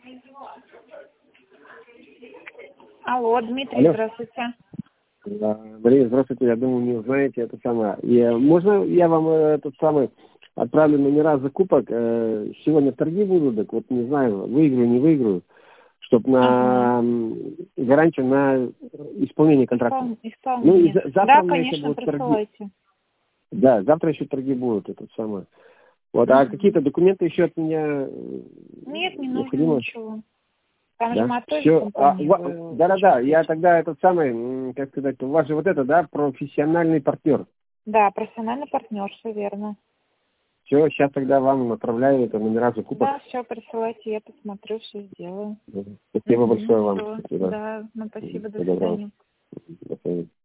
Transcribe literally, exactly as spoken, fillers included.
Алло, Дмитрий, Алло. здравствуйте. Да, Мария, здравствуйте, я думаю, не узнаете это самое. И, можно я вам э, этот самый отправлю номера закупок? Э, сегодня торги будут, так вот не знаю, выиграю, не выиграю, чтобы на ага. гарантию на исполнение контракта. Испол... Исполнение. Ну, и за, завтра да, у меня еще конечно, будут присылайте. торги. Да, завтра еще торги будут, этот самый. Вот, Угу. а какие-то документы еще от меня Нет, не необходимо? нужно ничего. Там Да? же мотор Все. компании. А, Вы... да, да, да. Я тогда этот самый, как сказать, у вас же вот это, да, профессиональный партнер. Да, профессиональный партнер, все верно. Все, сейчас тогда вам направляю это номера закупок. Да, все, присылайте, я посмотрю, все сделаю. Спасибо Угу, большое вам. все. Спасибо. Да, ну, спасибо, до Всего доброго. свидания. До свидания.